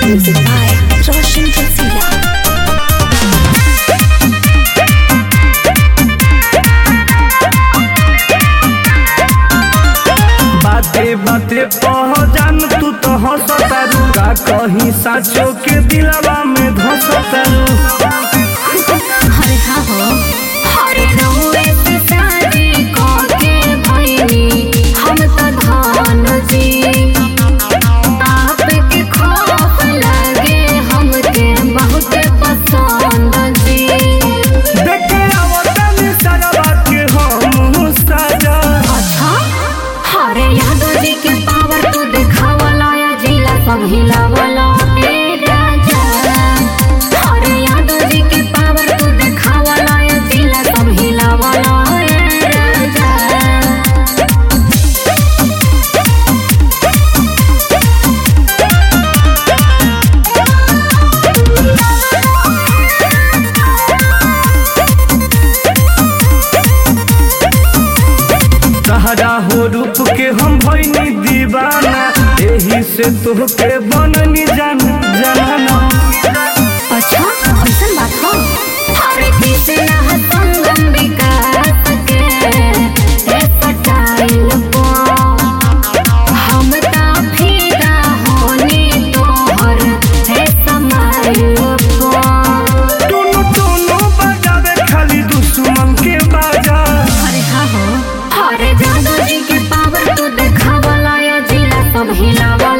Music by Roshan Rasila. बाते बाते पहचान तू तो हंसतारू का कहीं साचो के दिलवा में धंसतारू। हरे हाँ हो हरे रहुए से शादी करके भइनी हम तो धान जी आपके खौफ लगे हमके बहुत पसंद जी। देखे आवतनी सरवा के हम साजा। अच्छा हरे यादव जी के पावर तो दिखावला या जिला सब हिलावला ए राजा। हरे यादव जी के पावर तो दिखावला या जिला सब हिलावला ए राजा। तहरा हो रूप के हम भइनी दीवाना एही से तोहके बननी जाना। अच्छा ऐसा बात हो हरे कृष्णा संगम विकास के ए पटाइल पो हम ता फिदा होनी तोहर हे समाइल पो। टुनु टुनु बजावे खाली दुश्मन के बाजा। हरे हाँ हो हरे जादू जी के पावर तो दिखावला या जिला सब हिलावला।